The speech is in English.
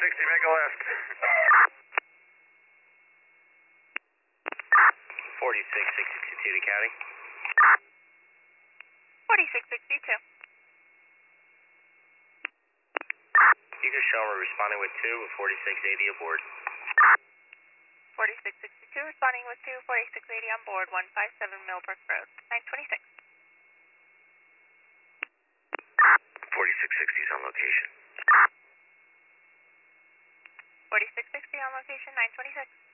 make a left. 4662 to Caddy. 4662. You can show we're responding with 2 with 4680 aboard. 4662 responding with 2, 4680 on board, 157 Millbrook Road, 926. 4660 is on location. 4660 on location, 926.